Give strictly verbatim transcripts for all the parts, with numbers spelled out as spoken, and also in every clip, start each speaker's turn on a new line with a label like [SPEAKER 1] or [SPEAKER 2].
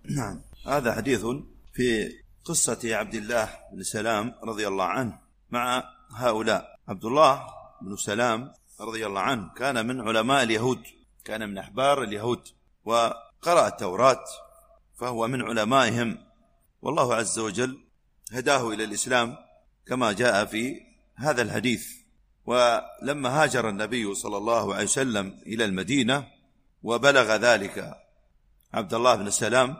[SPEAKER 1] نعم. هذا حديث في قصة عبد الله بن سلام رضي الله عنه مع هؤلاء. عبد الله بن سلام رضي الله عنه كان من علماء اليهود، كان من أحبار اليهود، وقرأ التوراة، فهو من علمائهم، والله عز وجل هداه إلى الإسلام كما جاء في هذا الحديث. ولما هاجر النبي صلى الله عليه وسلم إلى المدينة وبلغ ذلك عبد الله بن سلام،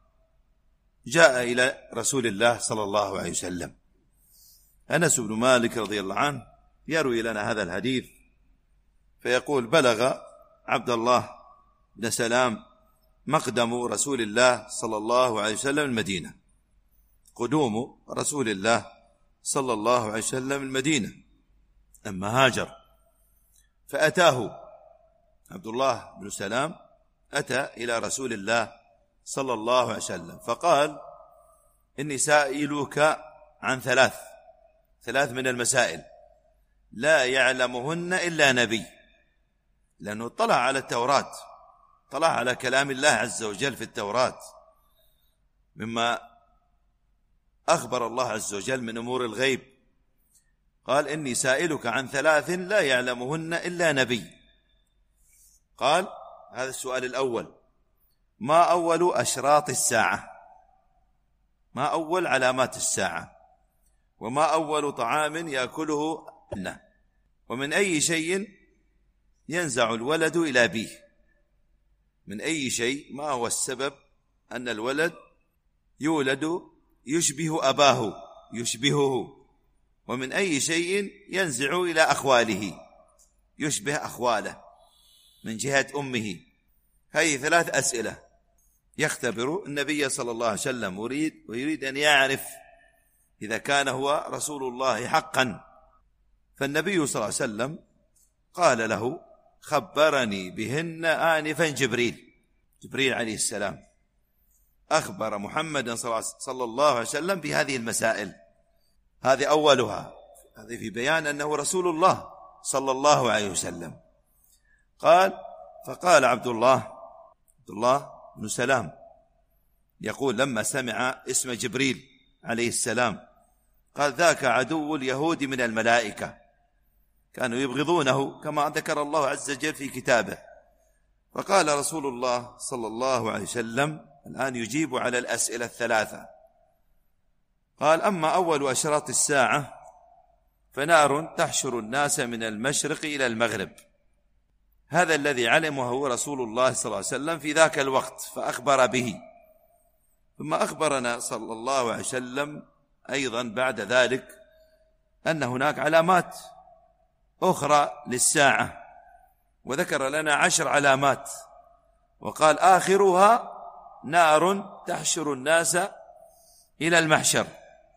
[SPEAKER 1] جاء إلى رسول الله صلى الله عليه وسلم. أنس بن مالك رضي الله عنه يروي لنا هذا الحديث فيقول: بلغ عبد الله بن سلام مقدم رسول الله صلى الله عليه وسلم المدينة، قدوم رسول الله صلى الله عليه وسلم المدينة لما هاجر، فأتاه عبد الله بن سلام، أتى إلى رسول الله صلى الله عليه وسلم فقال: إني سائلك عن ثلاث ثلاث من المسائل لا يعلمهن إلا نبي، لأنه طلع على التوراة، طلع على كلام الله عز وجل في التوراة مما أخبر الله عز وجل من أمور الغيب. قال: إني سائلك عن ثلاث لا يعلمهن إلا نبي. قال: هذا السؤال الأول: ما أول أشراط الساعة؟ ما أول علامات الساعة؟ وما أول طعام يأكله الناس؟ ومن أي شيء ينزع الولد إلى أبيه؟ من أي شيء، ما هو السبب أن الولد يولد يشبه أباه يشبهه؟ ومن أي شيء ينزع إلى أخواله يشبه أخواله من جهة أمه؟ هذه ثلاث أسئلة يختبر النبي صلى الله عليه وسلم، ويريد, ويريد أن يعرف إذا كان هو رسول الله حقا. فالنبي صلى الله عليه وسلم قال له: خبرني بهن آنفا جبريل جبريل عليه السلام أخبر محمد صلى الله عليه وسلم بهذه المسائل. هذه أولها، هذه في بيان أنه رسول الله صلى الله عليه وسلم. قال: فقال عبد الله عبد الله بن سلام يقول لما سمع اسم جبريل عليه السلام قال: ذاك عدو اليهود من الملائكة، كانوا يبغضونه كما ذكر الله عز وجل في كتابه. فقال رسول الله صلى الله عليه وسلم الآن يجيب على الأسئلة الثلاثة. قال: أما أول أشراط الساعة فنار تحشر الناس من المشرق إلى المغرب. هذا الذي علمه رسول الله صلى الله عليه وسلم في ذاك الوقت فأخبر به. ثم أخبرنا صلى الله عليه وسلم أيضا بعد ذلك أن هناك علامات أخرى للساعة، وذكر لنا عشر علامات، وقال: آخرها نار تحشر الناس إلى المحشر.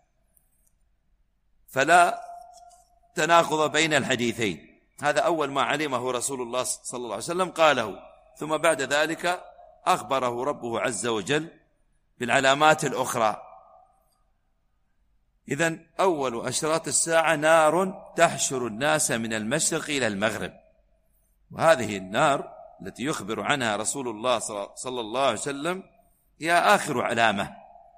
[SPEAKER 1] فلا تناقض بين الحديثين. هذا أول ما علمه رسول الله صلى الله عليه وسلم قاله، ثم بعد ذلك أخبره ربه عز وجل بالعلامات الأخرى. إذن أول أشراط الساعة نار تحشر الناس من المشرق إلى المغرب، وهذه النار التي يخبر عنها رسول الله صلى الله عليه وسلم هي آخر علامة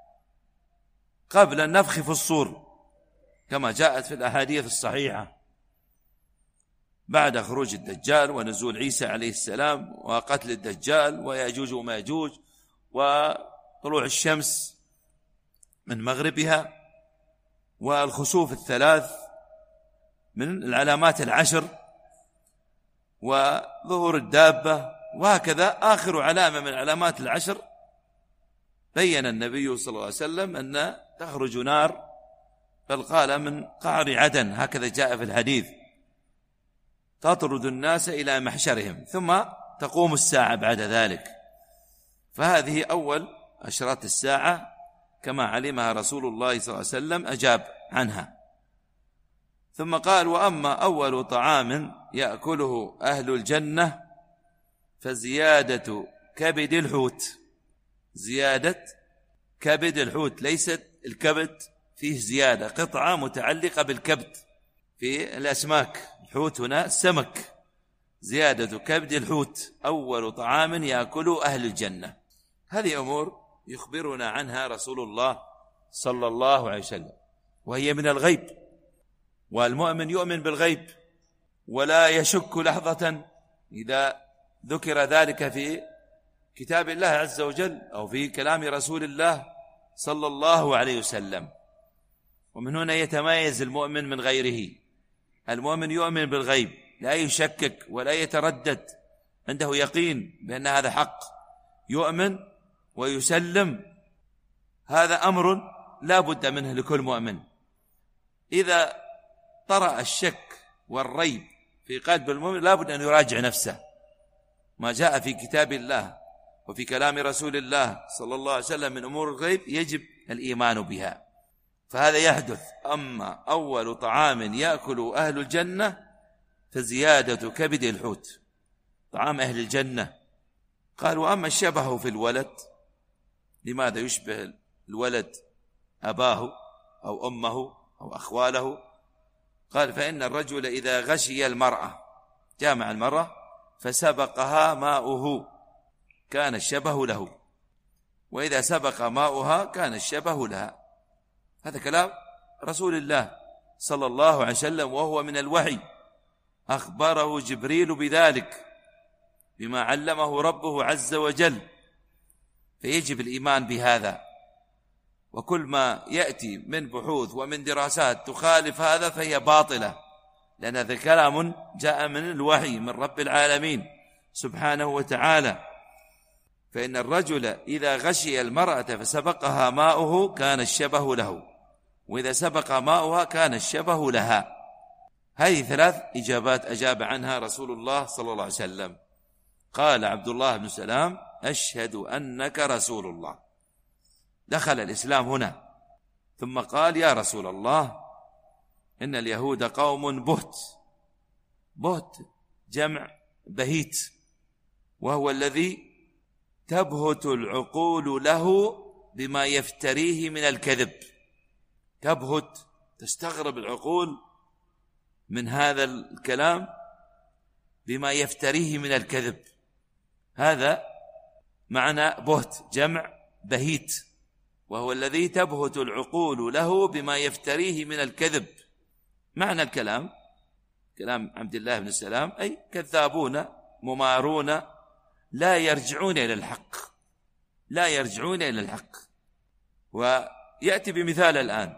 [SPEAKER 1] قبل النفخ في الصور كما جاءت في الأحاديث الصحيحة، بعد خروج الدجال ونزول عيسى عليه السلام وقتل الدجال ويأجوج وماجوج وطلوع الشمس من مغربها والخسوف الثلاث من العلامات العشر وظهور الدابة، وهكذا آخر علامة من علامات العشر بين النبي صلى الله عليه وسلم أن تخرج نار، بل قال من قعر عدن، هكذا جاء في الحديث، تطرد الناس إلى محشرهم، ثم تقوم الساعة بعد ذلك. فهذه أول أشراط الساعة كما علمها رسول الله صلى الله عليه وسلم أجاب عنها. ثم قال: وأما أول طعام يأكله أهل الجنة فزيادة كبد الحوت. زيادة كبد الحوت، ليست الكبد فيه زيادة، قطعة متعلقة بالكبد في الأسماك، الحوت هنا السمك. زيادة كبد الحوت أول طعام يأكله أهل الجنة. هذه أمور يخبرنا عنها رسول الله صلى الله عليه وسلم، وهي من الغيب، والمؤمن يؤمن بالغيب ولا يشك لحظة إذا ذكر ذلك في كتاب الله عز وجل أو في كلام رسول الله صلى الله عليه وسلم. ومن هنا يتميز المؤمن من غيره. المؤمن يؤمن بالغيب، لا يشكك ولا يتردد، عنده يقين بأن هذا حق، يؤمن ويسلم. هذا أمر لا بد منه لكل مؤمن. إذا طرأ الشك والريب في قلب المؤمن لا بد أن يراجع نفسه. ما جاء في كتاب الله وفي كلام رسول الله صلى الله عليه وسلم من أمور الغيب يجب الإيمان بها، فهذا يحدث. أما أول طعام يأكل أهل الجنة فزيادة كبد الحوت، طعام أهل الجنة. قال: وأما الشبه في الولد، لماذا يشبه الولد أباه أو أمه أو أخواله؟ قال: فإن الرجل إذا غشي المرأة، جامع المرأة فسبقها ماؤه كان الشبه له، وإذا سبق ماؤها كان الشبه لها. هذا كلام رسول الله صلى الله عليه وسلم، وهو من الوحي، أخبره جبريل بذلك بما علمه ربه عز وجل، فيجب الإيمان بهذا. وكل ما يأتي من بحوث ومن دراسات تخالف هذا فهي باطلة، لأن هذا كلام جاء من الوحي من رب العالمين سبحانه وتعالى. فإن الرجل إذا غشي المرأة فسبقها ماؤه كان الشبه له، وإذا سبق ماؤها كان الشبه لها. هذه ثلاث إجابات أجاب عنها رسول الله صلى الله عليه وسلم. قال عبد الله بن سلام: أشهد أنك رسول الله. دخل الإسلام هنا، ثم قال: يا رسول الله، إن اليهود قوم بهت. بهت جمع بهيت، وهو الذي تبهت العقول له بما يفتريه من الكذب. تبهت، تستغرب العقول من هذا الكلام بما يفتريه من الكذب. هذا معنى بهت، جمع بهيت، وهو الذي تبهت العقول له بما يفتريه من الكذب. معنى الكلام كلام عبد الله بن سلام أي كذابون ممارون لا يرجعون إلى الحق، لا يرجعون إلى الحق. ويأتي بمثال الآن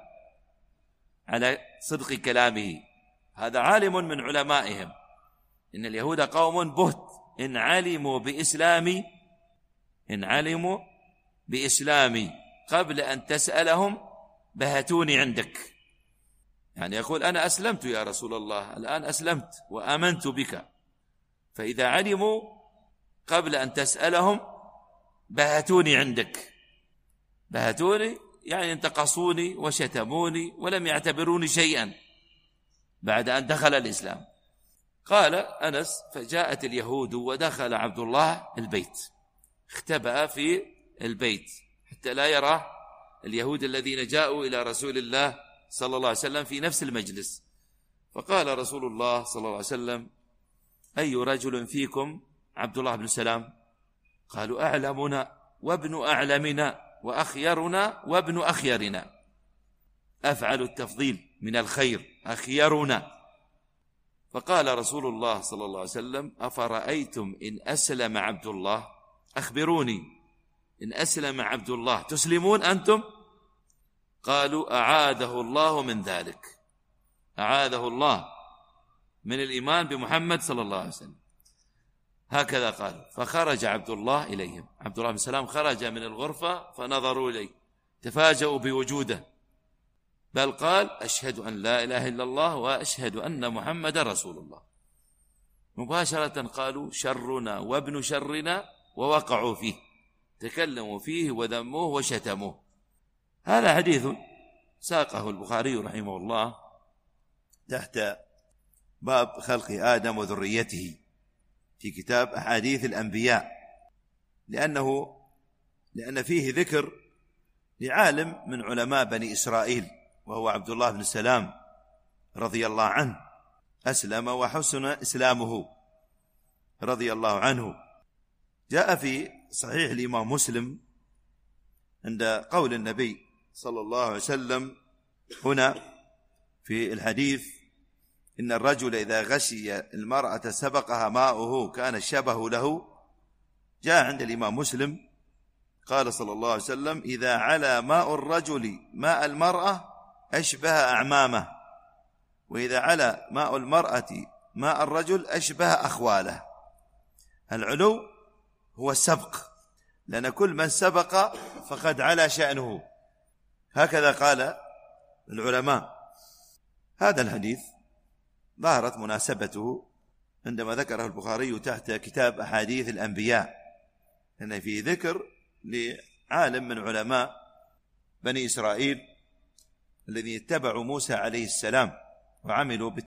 [SPEAKER 1] على صدق كلامه. هذا عالم من علمائهم: إن اليهود قوم بهت، إن علموا بإسلامي إن علموا بإسلامي قبل أن تسألهم بهتوني عندك. يعني يقول: أنا أسلمت يا رسول الله، الآن أسلمت وآمنت بك، فإذا علموا قبل أن تسألهم بهتوني عندك. بهتوني يعني انتقصوني وشتموني ولم يعتبروني شيئا بعد أن دخل الإسلام. قال أنس: فجاءت اليهود ودخل عبد الله البيت، اختبأ في البيت حتى لا يرى اليهود الذين جاءوا إلى رسول الله صلى الله عليه وسلم في نفس المجلس. فقال رسول الله صلى الله عليه وسلم: أي رجل فيكم عبد الله بن سلام؟ قالوا: أعلمنا وابن أعلمنا وأخيرنا وابن أخيرنا. أفعل التفضيل من الخير، أخيرنا. فقال رسول الله صلى الله عليه وسلم: أفرأيتم إن أسلم عبد الله؟ أخبروني، إن أسلم عبد الله تسلمون أنتم؟ قالوا: أعاذه الله من ذلك، أعاذه الله من الإيمان بمحمد صلى الله عليه وسلم. هكذا قال. فخرج عبد الله إليهم، عبد الله بن سلام خرج من الغرفة فنظروا إليه، تفاجؤوا بوجوده، بل قال: أشهد أن لا إله إلا الله وأشهد أن محمد رسول الله. مباشرة قالوا: شرنا وابن شرنا، ووقعوا فيه، تكلموا فيه وذموه وشتموه. هذا حديث ساقه البخاري رحمه الله
[SPEAKER 2] تحت باب خلق آدم وذريته في كتاب أحاديث الأنبياء، لأنه لأن فيه ذكر لعالم من علماء بني إسرائيل وهو عبد الله بن سلام رضي الله عنه، أسلم وحسن إسلامه رضي الله عنه. جاء في صحيح الإمام مسلم
[SPEAKER 1] عند قول النبي صلى الله عليه وسلم هنا في الحديث: إن الرجل إذا غشي المرأة سبقها ماؤه كان الشبه له. جاء عند الإمام مسلم قال صلى الله عليه وسلم: إذا علا ماء الرجل ماء المرأة أشبه أعمامه، وإذا علا ماء المرأة ماء الرجل أشبه أخواله. العلو هو السبق، لأن كل من سبق فقد علا شأنه، هكذا قال العلماء. هذا الحديث ظهرت مناسبته عندما ذكره البخاري تحت كتاب أحاديث الأنبياء، لأن فيه ذكر لعالم من علماء بني إسرائيل الذين اتبعوا موسى عليه السلام وعملوا